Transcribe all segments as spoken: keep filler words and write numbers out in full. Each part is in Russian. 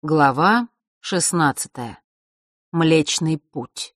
Глава шестнадцатая. Млечный путь.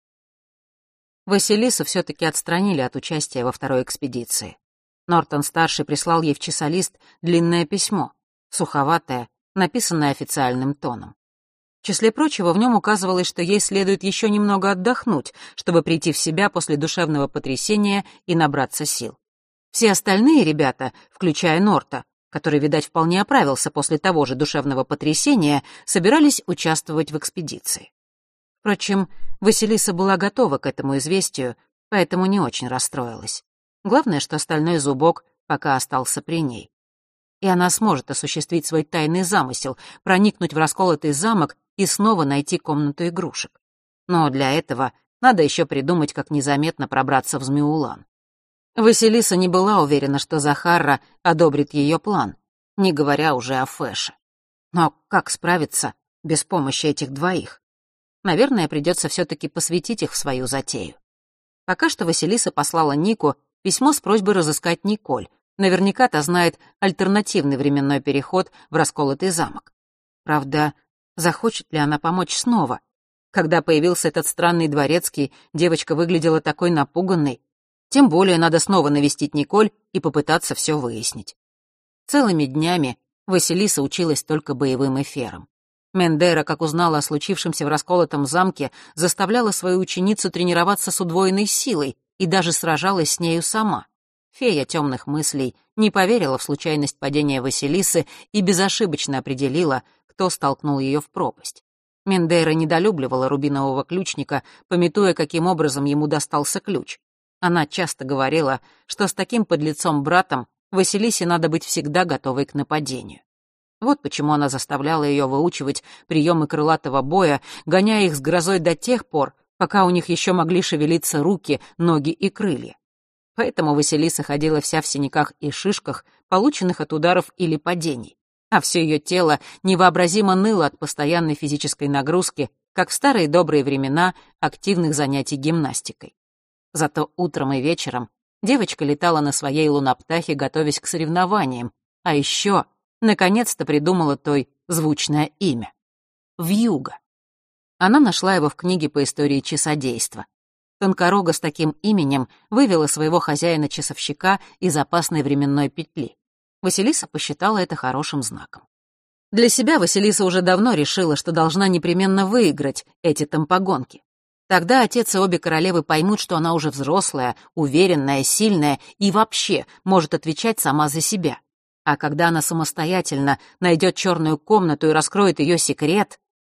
Василису все-таки отстранили от участия во второй экспедиции. Нортон-старший прислал ей в часолист длинное письмо, суховатое, написанное официальным тоном. В числе прочего, в нем указывалось, что ей следует еще немного отдохнуть, чтобы прийти в себя после душевного потрясения и набраться сил. Все остальные ребята, включая Норта, который, видать, вполне оправился после того же душевного потрясения, собирались участвовать в экспедиции. Впрочем, Василиса была готова к этому известию, поэтому не очень расстроилась. Главное, что остальной зубок пока остался при ней. И она сможет осуществить свой тайный замысел, проникнуть в расколотый замок и снова найти комнату игрушек. Но для этого надо еще придумать, как незаметно пробраться в Змеулан. Василиса не была уверена, что Захарра одобрит ее план, не говоря уже о Фэше. Но как справиться без помощи этих двоих? Наверное, придется все-таки посвятить их в свою затею. Пока что Василиса послала Нику письмо с просьбой разыскать Николь. Наверняка та знает альтернативный временной переход в расколотый замок. Правда, захочет ли она помочь снова? Когда появился этот странный дворецкий, девочка выглядела такой напуганной. Тем более надо снова навестить Николь и попытаться все выяснить. Целыми днями Василиса училась только боевым эфирам. Мендера, как узнала о случившемся в расколотом замке, заставляла свою ученицу тренироваться с удвоенной силой и даже сражалась с нею сама. Фея темных мыслей не поверила в случайность падения Василисы и безошибочно определила, кто столкнул ее в пропасть. Мендера недолюбливала рубинового ключника, памятуя, каким образом ему достался ключ. Она часто говорила, что с таким подлецом-братом Василисе надо быть всегда готовой к нападению. Вот почему она заставляла ее выучивать приемы крылатого боя, гоняя их с грозой до тех пор, пока у них еще могли шевелиться руки, ноги и крылья. Поэтому Василиса ходила вся в синяках и шишках, полученных от ударов или падений, а все ее тело невообразимо ныло от постоянной физической нагрузки, как в старые добрые времена активных занятий гимнастикой. Зато утром и вечером девочка летала на своей луноптахе, готовясь к соревнованиям, а еще наконец-то придумала той звучное имя — Вьюга. Она нашла его в книге по истории часодейства. Тонкорога с таким именем вывела своего хозяина-часовщика из опасной временной петли. Василиса посчитала это хорошим знаком. Для себя Василиса уже давно решила, что должна непременно выиграть эти тампогонки. Тогда отец и обе королевы поймут, что она уже взрослая, уверенная, сильная и вообще может отвечать сама за себя. А когда она самостоятельно найдет черную комнату и раскроет ее секрет,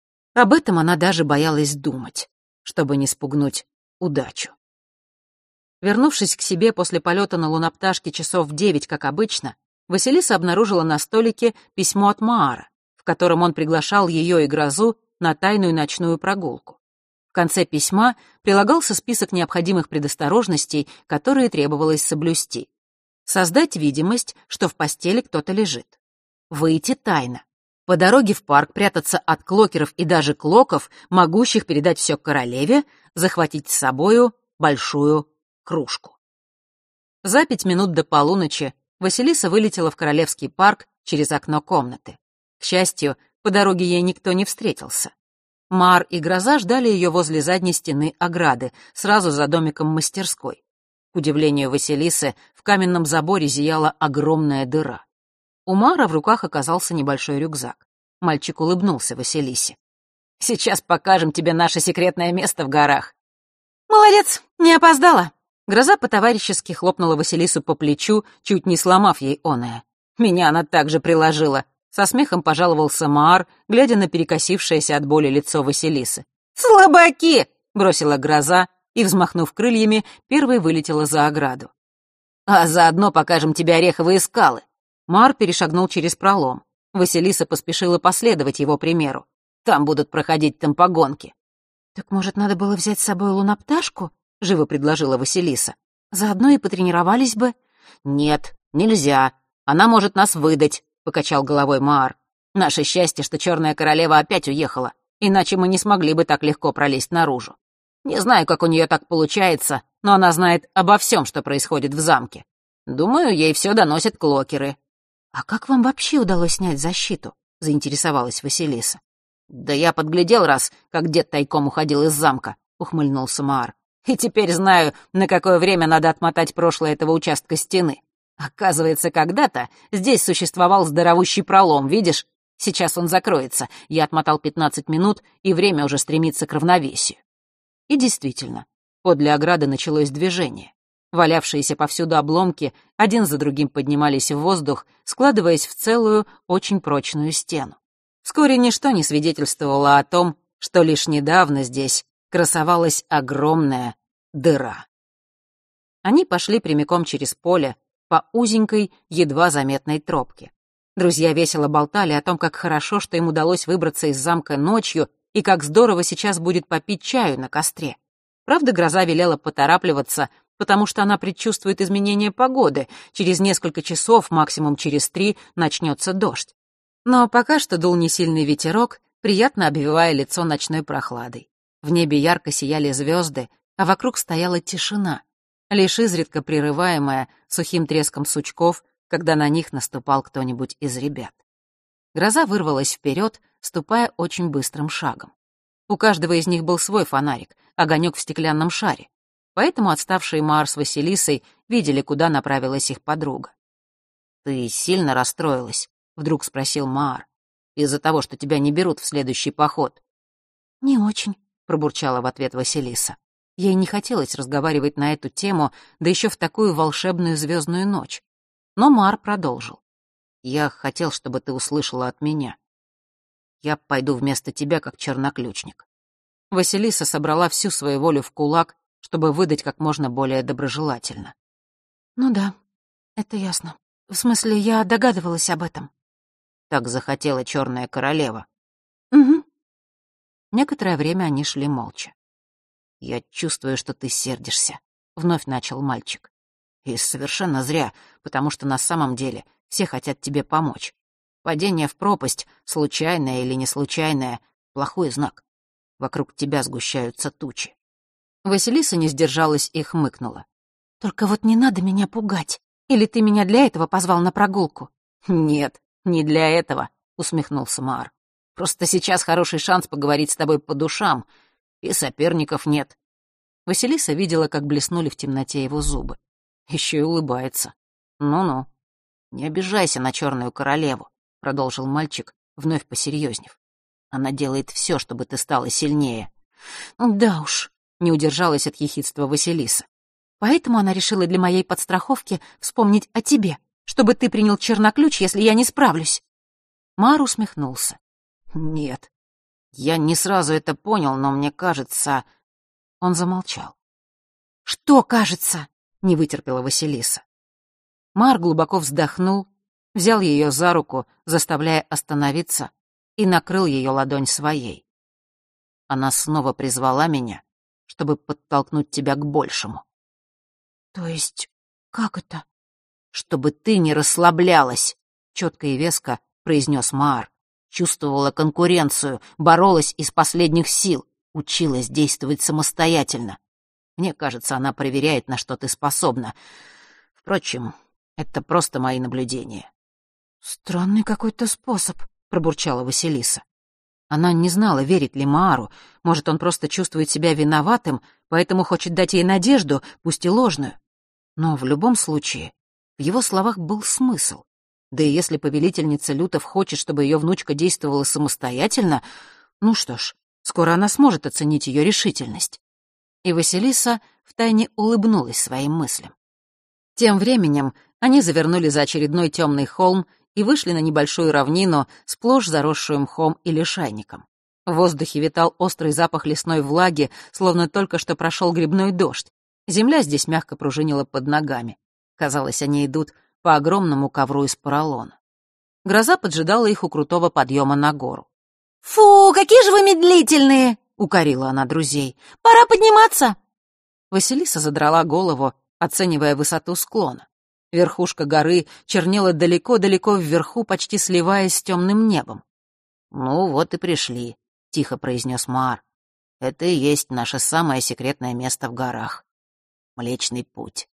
об этом она даже боялась думать, чтобы не спугнуть удачу. Вернувшись к себе после полета на лунопташке часов в девять, как обычно, Василиса обнаружила на столике письмо от Маара, в котором он приглашал ее и Грозу на тайную ночную прогулку. В конце письма прилагался список необходимых предосторожностей, которые требовалось соблюсти. Создать видимость, что в постели кто-то лежит. Выйти тайно. По дороге в парк прятаться от клокеров и даже клоков, могущих передать все королеве, захватить с собою большую кружку. За пять минут до полуночи Василиса вылетела в Королевский парк через окно комнаты. К счастью, по дороге ей никто не встретился. Маар и Гроза ждали ее возле задней стены ограды, сразу за домиком мастерской. К удивлению Василисы, в каменном заборе зияла огромная дыра. У Маара в руках оказался небольшой рюкзак. Мальчик улыбнулся Василисе. «Сейчас покажем тебе наше секретное место в горах». «Молодец, не опоздала». Гроза по-товарищески хлопнула Василису по плечу, чуть не сломав ей оное. Меня она также приложила. Со смехом пожаловался Маар, глядя на перекосившееся от боли лицо Василисы. «Слабаки!» — бросила Гроза и, взмахнув крыльями, первой вылетела за ограду. «А заодно покажем тебе ореховые скалы». Маар перешагнул через пролом. Василиса поспешила последовать его примеру. Там будут проходить тампогонки. «Так, может, надо было взять с собой лунопташку?» — живо предложила Василиса. «Заодно и потренировались бы». «Нет, нельзя. Она может нас выдать», — покачал головой Маар. «Наше счастье, что черная королева опять уехала, иначе мы не смогли бы так легко пролезть наружу. Не знаю, как у нее так получается, но она знает обо всем, что происходит в замке. Думаю, ей все доносят клокеры». «А как вам вообще удалось снять защиту?» — заинтересовалась Василиса. «Да я подглядел раз, как дед тайком уходил из замка», — ухмыльнулся Маар. «И теперь знаю, на какое время надо отмотать прошлое этого участка стены. Оказывается, когда-то здесь существовал здоровущий пролом, видишь? Сейчас он закроется. Я отмотал пятнадцать минут, и время уже стремится к равновесию». И действительно, подле ограды началось движение. Валявшиеся повсюду обломки один за другим поднимались в воздух, складываясь в целую, очень прочную стену. Вскоре ничто не свидетельствовало о том, что лишь недавно здесь красовалась огромная дыра. Они пошли прямиком через поле по узенькой, едва заметной тропке. Друзья весело болтали о том, как хорошо, что им удалось выбраться из замка ночью, и как здорово сейчас будет попить чаю на костре. Правда, гроза велела поторапливаться, потому что она предчувствует изменение погоды. Через несколько часов, максимум через три, начнется дождь. Но пока что дул несильный ветерок, приятно обвивая лицо ночной прохладой. В небе ярко сияли звезды, а вокруг стояла тишина, лишь изредка прерываемая сухим треском сучков, когда на них наступал кто-нибудь из ребят. Гроза вырвалась вперед, ступая очень быстрым шагом. У каждого из них был свой фонарик, огонек в стеклянном шаре, поэтому отставшие Маар с Василисой видели, куда направилась их подруга. «Ты сильно расстроилась?» — вдруг спросил Маар. «Из-за того, что тебя не берут в следующий поход?» «Не очень», — пробурчала в ответ Василиса. Ей не хотелось разговаривать на эту тему, да еще в такую волшебную звездную ночь. Но Маар продолжил. «Я хотел, чтобы ты услышала от меня. Я пойду вместо тебя, как черноключник». Василиса собрала всю свою волю в кулак, чтобы выдать как можно более доброжелательно. «Ну да, это ясно. В смысле, я догадывалась об этом». «Так захотела черная королева». «Угу». Некоторое время они шли молча. «Я чувствую, что ты сердишься», — вновь начал мальчик. «И совершенно зря, потому что на самом деле все хотят тебе помочь. Падение в пропасть, случайное или не случайное, плохой знак. Вокруг тебя сгущаются тучи». Василиса не сдержалась и хмыкнула. «Только вот не надо меня пугать. Или ты меня для этого позвал на прогулку?» «Нет, не для этого», — усмехнулся Маар. «Просто сейчас хороший шанс поговорить с тобой по душам, и соперников нет». Василиса видела, как блеснули в темноте его зубы. Еще и улыбается. «Ну-ну, не обижайся на черную королеву», — продолжил мальчик, вновь посерьезнев. «Она делает все, чтобы ты стала сильнее». «Да уж», — не удержалась от ехидства Василиса. «Поэтому она решила для моей подстраховки вспомнить о тебе, чтобы ты принял черноключ, если я не справлюсь». Маар усмехнулся. «Нет, я не сразу это понял, но мне кажется...» Он замолчал. «Что кажется?» — не вытерпела Василиса. Маар глубоко вздохнул, взял ее за руку, заставляя остановиться, и накрыл ее ладонь своей. «Она снова призвала меня, чтобы подтолкнуть тебя к большему». «То есть как это?» «Чтобы ты не расслаблялась», — четко и веско произнес Маар. «Чувствовала конкуренцию, боролась из последних сил, училась действовать самостоятельно. Мне кажется, она проверяет, на что ты способна. Впрочем, это просто мои наблюдения». «Странный какой-то способ», — пробурчала Василиса. Она не знала, верить ли Маару. Может, он просто чувствует себя виноватым, поэтому хочет дать ей надежду, пусть и ложную. Но в любом случае, в его словах был смысл. Да и если повелительница Лютов хочет, чтобы ее внучка действовала самостоятельно, ну что ж, скоро она сможет оценить ее решительность. И Василиса втайне улыбнулась своим мыслям. Тем временем они завернули за очередной темный холм и вышли на небольшую равнину, сплошь заросшую мхом и лишайником. В воздухе витал острый запах лесной влаги, словно только что прошел грибной дождь. Земля здесь мягко пружинила под ногами. Казалось, они идут по огромному ковру из поролона. Гроза поджидала их у крутого подъема на гору. «Фу, какие же вы медлительные!» — укорила она друзей. «Пора подниматься!» Василиса задрала голову, оценивая высоту склона. Верхушка горы чернела далеко-далеко вверху, почти сливаясь с темным небом. «Ну вот и пришли», — тихо произнес Маар. «Это и есть наше самое секретное место в горах. Млечный путь».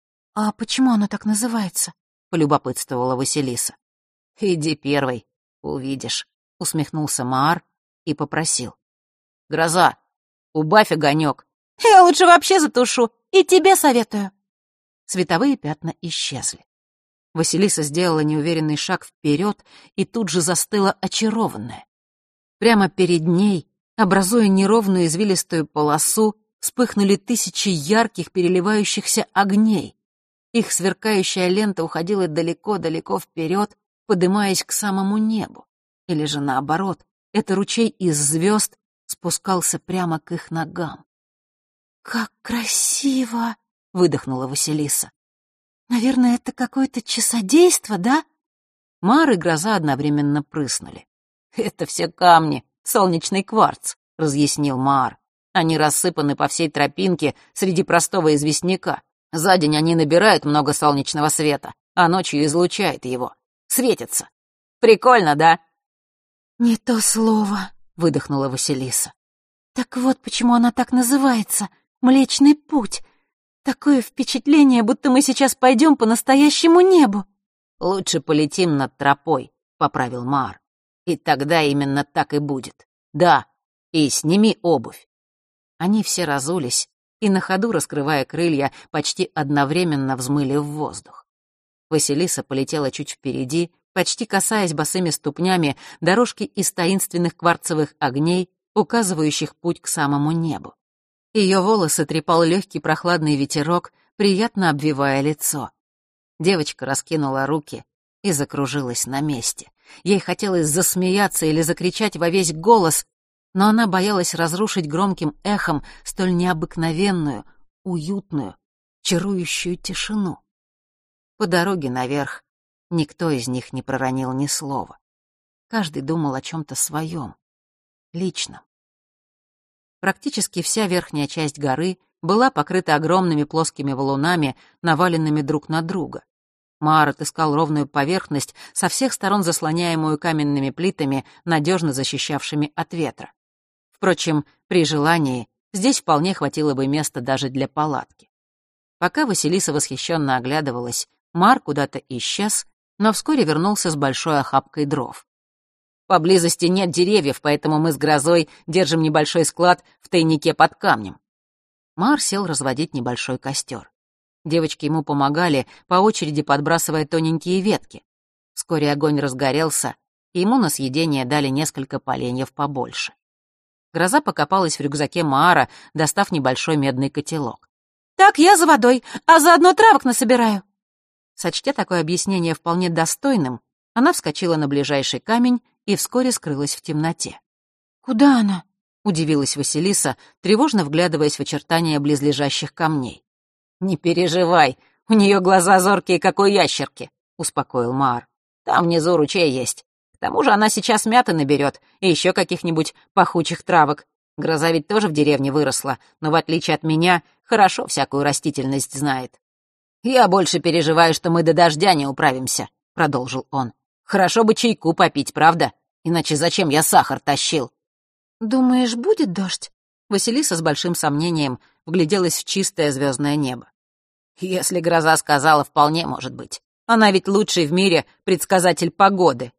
«А почему оно так называется?» — полюбопытствовала Василиса. «Иди первой, увидишь», — усмехнулся Маар и попросил. «Гроза, убавь огонек». «Я лучше вообще затушу, и тебе советую». Световые пятна исчезли. Василиса сделала неуверенный шаг вперед и тут же застыла очарованная. Прямо перед ней, образуя неровную извилистую полосу, вспыхнули тысячи ярких переливающихся огней. Их сверкающая лента уходила далеко-далеко вперед, подымаясь к самому небу. Или же наоборот, это ручей из звезд спускался прямо к их ногам. «Как красиво!» — выдохнула Василиса. «Наверное, это какое-то часодейство, да?» Маар и Гроза одновременно прыснули. «Это все камни, солнечный кварц», — разъяснил Маар. «Они рассыпаны по всей тропинке среди простого известняка. За день они набирают много солнечного света, а ночью излучают его. Светятся. Прикольно, да?» «Не то слово», — выдохнула Василиса. «Так вот почему она так называется — Млечный путь. Такое впечатление, будто мы сейчас пойдем по настоящему небу». «Лучше полетим над тропой», — поправил Маар. «И тогда именно так и будет. Да, и сними обувь». Они все разулись и на ходу, раскрывая крылья, почти одновременно взмыли в воздух. Василиса полетела чуть впереди, почти касаясь босыми ступнями дорожки из таинственных кварцевых огней, указывающих путь к самому небу. Ее волосы трепал легкий прохладный ветерок, приятно обвивая лицо. Девочка раскинула руки и закружилась на месте. Ей хотелось засмеяться или закричать во весь голос, но она боялась разрушить громким эхом столь необыкновенную, уютную, чарующую тишину. По дороге наверх никто из них не проронил ни слова. Каждый думал о чем-то своем, личном. Практически вся верхняя часть горы была покрыта огромными плоскими валунами, наваленными друг на друга. Маар отыскал ровную поверхность, со всех сторон заслоняемую каменными плитами, надежно защищавшими от ветра. Впрочем, при желании здесь вполне хватило бы места даже для палатки. Пока Василиса восхищенно оглядывалась, Маар куда-то исчез, но вскоре вернулся с большой охапкой дров. «Поблизости нет деревьев, поэтому мы с Грозой держим небольшой склад в тайнике под камнем». Маар сел разводить небольшой костер. Девочки ему помогали, по очереди подбрасывая тоненькие ветки. Вскоре огонь разгорелся, и ему на съедение дали несколько поленьев побольше. Гроза покопалась в рюкзаке Маара, достав небольшой медный котелок. «Так, я за водой, а заодно травок насобираю». Сочтя такое объяснение вполне достойным, она вскочила на ближайший камень и вскоре скрылась в темноте. «Куда она?» — удивилась Василиса, тревожно вглядываясь в очертания близлежащих камней. «Не переживай, у нее глаза зоркие, как у ящерки», — успокоил Маар. «Там внизу ручей есть. К тому же она сейчас мяты наберет и еще каких-нибудь пахучих травок. Гроза ведь тоже в деревне выросла, но, в отличие от меня, хорошо всякую растительность знает». «Я больше переживаю, что мы до дождя не управимся», — продолжил он. «Хорошо бы чайку попить, правда? Иначе зачем я сахар тащил?» «Думаешь, будет дождь?» Василиса с большим сомнением вгляделась в чистое звездное небо. «Если Гроза сказала, вполне может быть. Она ведь лучший в мире предсказатель погоды».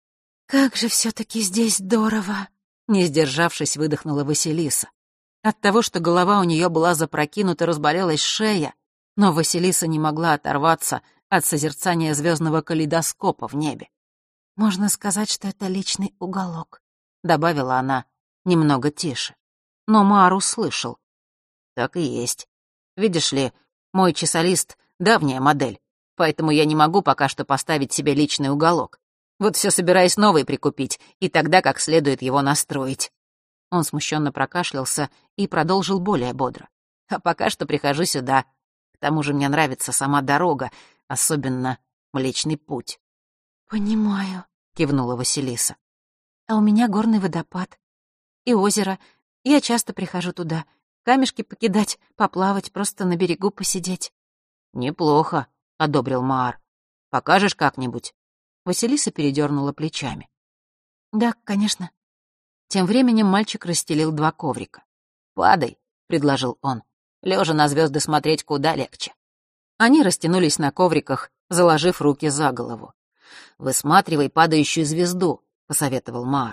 «Как же все-таки здесь здорово!» Не сдержавшись, выдохнула Василиса. От того, что голова у нее была запрокинута, разболелась шея, но Василиса не могла оторваться от созерцания звездного калейдоскопа в небе. «Можно сказать, что это личный уголок», — добавила она немного тише. Но Маар услышал. «Так и есть. Видишь ли, мой часолист — давняя модель, поэтому я не могу пока что поставить себе личный уголок. Вот все собираюсь новый прикупить, и тогда как следует его настроить». Он смущенно прокашлялся и продолжил более бодро. «А пока что прихожу сюда. К тому же мне нравится сама дорога, особенно Млечный путь». «Понимаю», — кивнула Василиса. «А у меня горный водопад. И озеро. Я часто прихожу туда. Камешки покидать, поплавать, просто на берегу посидеть». «Неплохо», — одобрил Маар. «Покажешь как-нибудь?» Василиса передернула плечами. «Да, конечно». Тем временем мальчик расстелил два коврика. «Падай», — предложил он. «Лежа на звезды смотреть куда легче». Они растянулись на ковриках, заложив руки за голову. «Высматривай падающую звезду», — посоветовал Маар.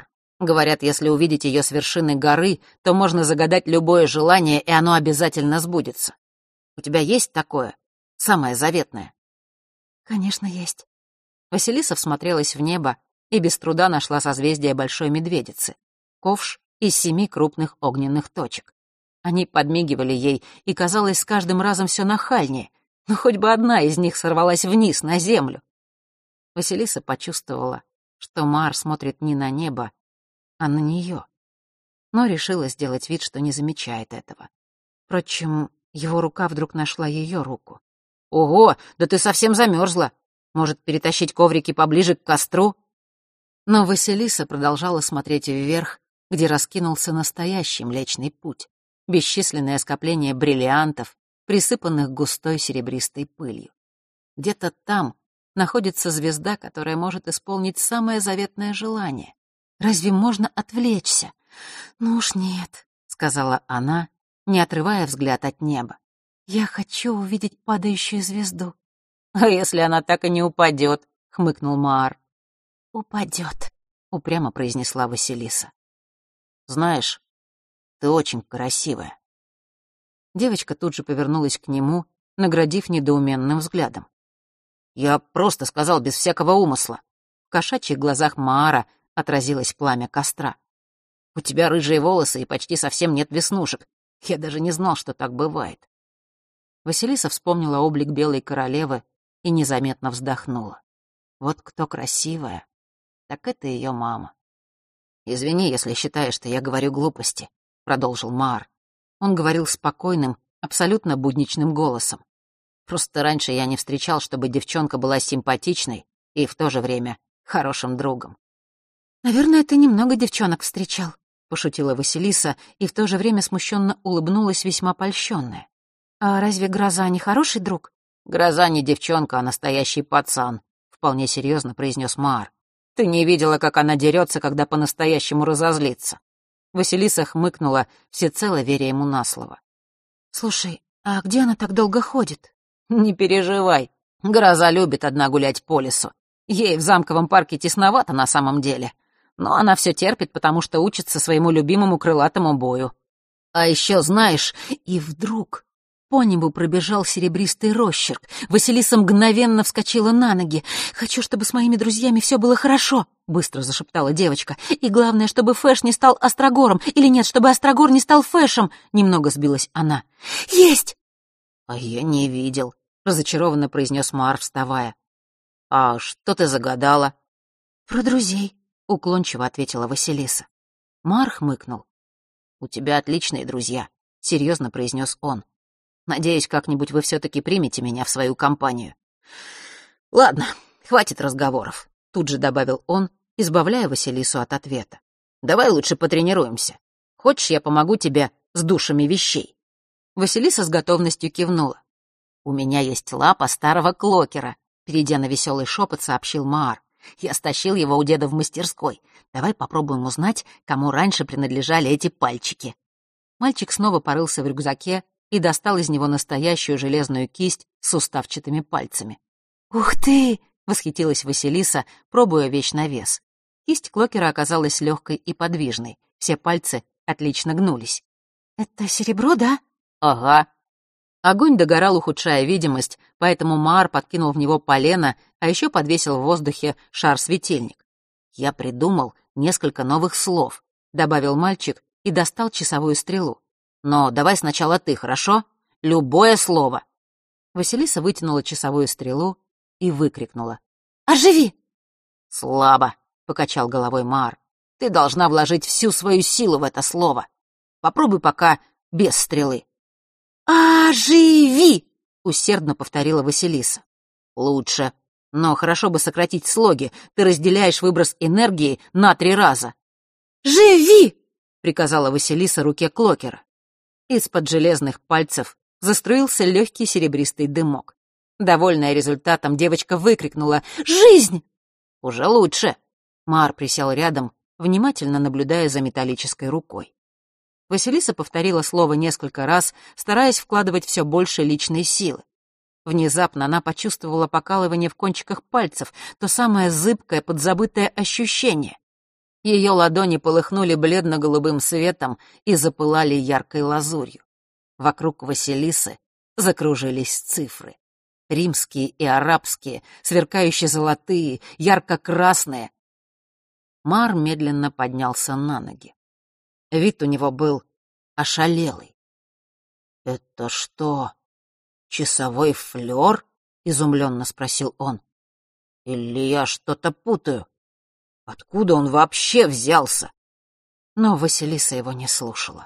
Говорят, если увидеть ее с вершины горы, то можно загадать любое желание, и оно обязательно сбудется. У тебя есть такое? Самое заветное?» «Конечно, есть». Василиса всмотрелась в небо и без труда нашла созвездие Большой Медведицы — ковш из семи крупных огненных точек. Они подмигивали ей, и казалось с каждым разом все нахальнее, но хоть бы одна из них сорвалась вниз, на землю. Василиса почувствовала, что Маар смотрит не на небо, а на нее, но решила сделать вид, что не замечает этого. Впрочем, его рука вдруг нашла ее руку. «Ого, да ты совсем замерзла! Может, перетащить коврики поближе к костру?» Но Василиса продолжала смотреть вверх, где раскинулся настоящий Млечный Путь, бесчисленное скопление бриллиантов, присыпанных густой серебристой пылью. Где-то там находится звезда, которая может исполнить самое заветное желание. Разве можно отвлечься? «Ну уж нет», — сказала она, не отрывая взгляд от неба. «Я хочу увидеть падающую звезду». «А если она так и не упадет?» — хмыкнул Маар. «Упадет», — упрямо произнесла Василиса. «Знаешь, ты очень красивая». Девочка тут же повернулась к нему, наградив недоуменным взглядом. «Я просто сказал без всякого умысла». В кошачьих глазах Маара отразилось пламя костра. «У тебя рыжие волосы и почти совсем нет веснушек. Я даже не знал, что так бывает». Василиса вспомнила облик белой королевы и незаметно вздохнула. Вот кто красивая, так это ее мама. «Извини, если считаешь, что я говорю глупости», — продолжил Маар. Он говорил спокойным, абсолютно будничным голосом. «Просто раньше я не встречал, чтобы девчонка была симпатичной и в то же время хорошим другом». «Наверное, ты немного девчонок встречал», — пошутила Василиса и в то же время смущенно улыбнулась, весьма польщенная. «А разве Гроза не хороший друг?» «Гроза не девчонка, а настоящий пацан», — вполне серьезно произнес Маар. «Ты не видела, как она дерется, когда по-настоящему разозлится». Василиса хмыкнула, всецело веря ему на слово. «Слушай, а где она так долго ходит?» «Не переживай. Гроза любит одна гулять по лесу. Ей в замковом парке тесновато на самом деле. Но она все терпит, потому что учится своему любимому крылатому бою. А еще знаешь...» И вдруг по небу пробежал серебристый росчерк. Василиса мгновенно вскочила на ноги. «Хочу, чтобы с моими друзьями все было хорошо», — быстро зашептала девочка. «И главное, чтобы Фэш не стал Острогором. Или нет, чтобы Острогор не стал Фэшем». Немного сбилась она. «Есть!» «А я не видел», — разочарованно произнес Маар, вставая. «А что ты загадала?» «Про друзей», — уклончиво ответила Василиса. Маар хмыкнул. «У тебя отличные друзья», — серьезно произнес он. «Надеюсь, как-нибудь вы все-таки примете меня в свою компанию». «Ладно, хватит разговоров», — тут же добавил он, избавляя Василису от ответа. «Давай лучше потренируемся. Хочешь, я помогу тебе с душами вещей?» Василиса с готовностью кивнула. «У меня есть лапа старого клокера», — перейдя на веселый шепот, сообщил Маар. «Я стащил его у деда в мастерской. Давай попробуем узнать, кому раньше принадлежали эти пальчики». Мальчик снова порылся в рюкзаке и достал из него настоящую железную кисть с суставчатыми пальцами. «Ух ты!» — восхитилась Василиса, пробуя вещь на вес. Кисть клокера оказалась легкой и подвижной, все пальцы отлично гнулись. «Это серебро, да?» «Ага». Огонь догорал, ухудшая видимость, поэтому Маар подкинул в него полено, а еще подвесил в воздухе шар-светильник. «Я придумал несколько новых слов», — добавил мальчик и достал часовую стрелу. «Но давай сначала ты, хорошо? Любое слово». Василиса вытянула часовую стрелу и выкрикнула. «Оживи!» «Слабо», — покачал головой Маар. «Ты должна вложить всю свою силу в это слово. Попробуй пока без стрелы». «Оживи!» — усердно повторила Василиса. «Лучше. Но хорошо бы сократить слоги. Ты разделяешь выброс энергии на три раза». «Живи!» — приказала Василиса руке клокера. Из-под железных пальцев заструился легкий серебристый дымок. Довольная результатом, девочка выкрикнула «Жизнь!» «Уже лучше!» Маар присел рядом, внимательно наблюдая за металлической рукой. Василиса повторила слово несколько раз, стараясь вкладывать все больше личной силы. Внезапно она почувствовала покалывание в кончиках пальцев, то самое зыбкое, подзабытое ощущение. Ее ладони полыхнули бледно-голубым светом и запылали яркой лазурью. Вокруг Василисы закружились цифры. Римские и арабские, сверкающие золотые, ярко-красные. Маар медленно поднялся на ноги. Вид у него был ошалелый. «Это что, часовой флёр?» — изумленно спросил он. «Или я что-то путаю? Откуда он вообще взялся?» Но Василиса его не слушала.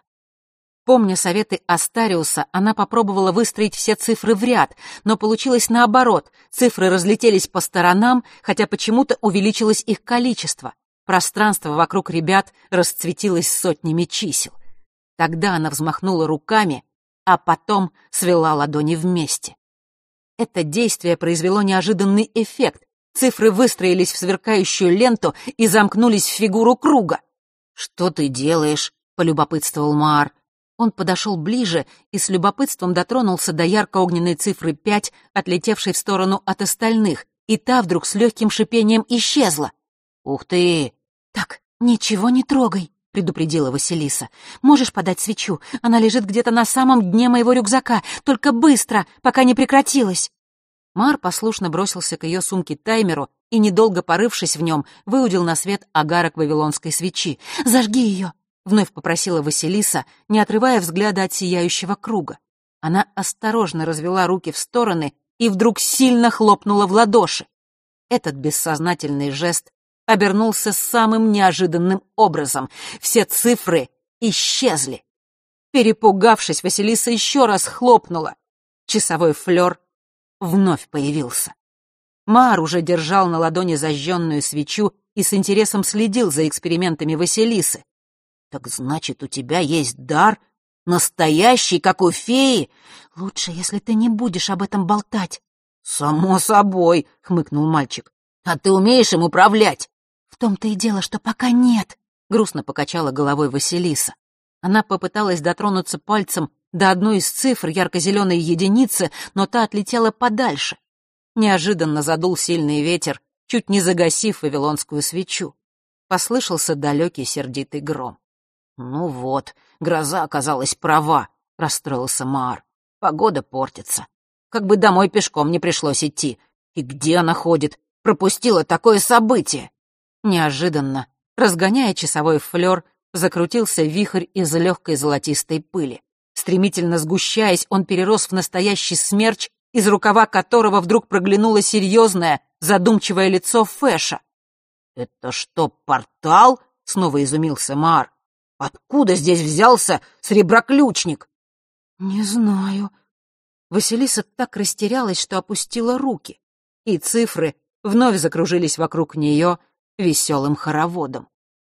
Помня советы Астариуса, она попробовала выстроить все цифры в ряд, но получилось наоборот. Цифры разлетелись по сторонам, хотя почему-то увеличилось их количество. Пространство вокруг ребят расцветилось сотнями чисел. Тогда она взмахнула руками, а потом свела ладони вместе. Это действие произвело неожиданный эффект. Цифры выстроились в сверкающую ленту и замкнулись в фигуру круга. «Что ты делаешь?» — полюбопытствовал Маар. Он подошел ближе и с любопытством дотронулся до ярко-огненной цифры пять, отлетевшей в сторону от остальных, и та вдруг с легким шипением исчезла. «Ух ты!» «Так, ничего не трогай», — предупредила Василиса. «Можешь подать свечу? Она лежит где-то на самом дне моего рюкзака. Только быстро, пока не прекратилось». Маар послушно бросился к ее сумке-таймеру и, недолго порывшись в нем, выудил на свет огарок вавилонской свечи. «Зажги ее!» — вновь попросила Василиса, не отрывая взгляда от сияющего круга. Она осторожно развела руки в стороны и вдруг сильно хлопнула в ладоши. Этот бессознательный жест обернулся самым неожиданным образом. Все цифры исчезли. Перепугавшись, Василиса еще раз хлопнула. Часовой флёр вновь появился. Маар уже держал на ладони зажженную свечу и с интересом следил за экспериментами Василисы. «Так значит, у тебя есть дар? Настоящий, как у феи? Лучше, если ты не будешь об этом болтать». «Само собой», — хмыкнул мальчик. «А ты умеешь им управлять?» «В том-то и дело, что пока нет», — грустно покачала головой Василиса. Она попыталась дотронуться пальцем до одной из цифр ярко-зеленой единицы, но та отлетела подальше. Неожиданно задул сильный ветер, чуть не загасив вавилонскую свечу. Послышался далекий сердитый гром. «Ну вот, гроза оказалась права», — расстроился Маар. «Погода портится. Как бы домой пешком не пришлось идти. И где она ходит? Пропустила такое событие!» Неожиданно, разгоняя часовой флёр, закрутился вихрь из легкой золотистой пыли. Стремительно сгущаясь, он перерос в настоящий смерч, из рукава которого вдруг проглянуло серьезное, задумчивое лицо Фэша. «Это что, портал?» — снова изумился Маар. «Откуда здесь взялся среброключник?» «Не знаю». Василиса так растерялась, что опустила руки, и цифры вновь закружились вокруг нее веселым хороводом.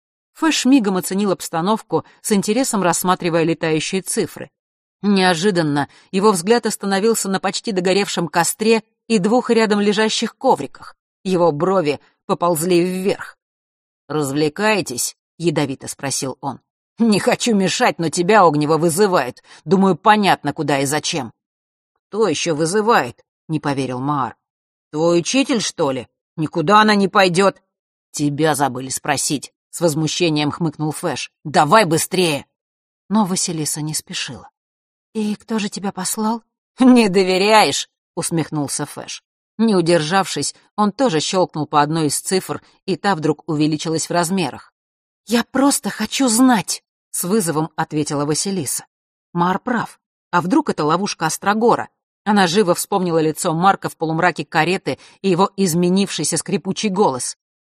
Фэш мигом оценил обстановку, с интересом рассматривая летающие цифры. Неожиданно его взгляд остановился на почти догоревшем костре и двух рядом лежащих ковриках. Его брови поползли вверх. «Развлекаетесь?» — ядовито спросил он. «Не хочу мешать, но тебя огнево вызывает. Думаю, понятно, куда и зачем». «Кто еще вызывает?» — не поверил Маар. «Твой учитель, что ли? Никуда она не пойдет». «Тебя забыли спросить», — с возмущением хмыкнул Фэш. «Давай быстрее!» Но Василиса не спешила. «И кто же тебя послал?» «Не доверяешь?» — усмехнулся Фэш. Не удержавшись, он тоже щелкнул по одной из цифр, и та вдруг увеличилась в размерах. «Я просто хочу знать!» — с вызовом ответила Василиса. Маар прав. А вдруг это ловушка Острогора? Она живо вспомнила лицо Марка в полумраке кареты и его изменившийся скрипучий голос.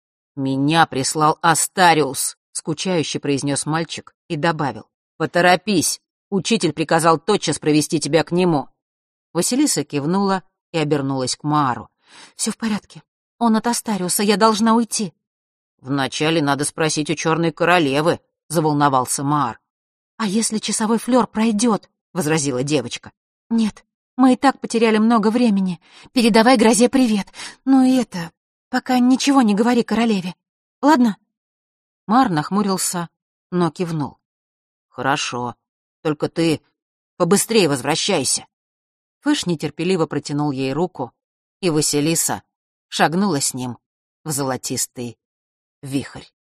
«Меня прислал Астариус», — скучающе произнес мальчик и добавил. «Поторопись, учитель приказал тотчас провести тебя к нему». Василиса кивнула и обернулась к Маару. «Все в порядке. Он от Астариуса, я должна уйти». «Вначале надо спросить у Черной Королевы», — заволновался Маар. «А если часовой флёр пройдет?» — возразила девочка. «Нет, мы и так потеряли много времени. Передавай грозе привет. Ну и это, пока ничего не говори королеве. Ладно?» Маар нахмурился, но кивнул. «Хорошо. Только ты побыстрее возвращайся». Фэш нетерпеливо протянул ей руку, и Василиса шагнула с ним в золотистый вихрь.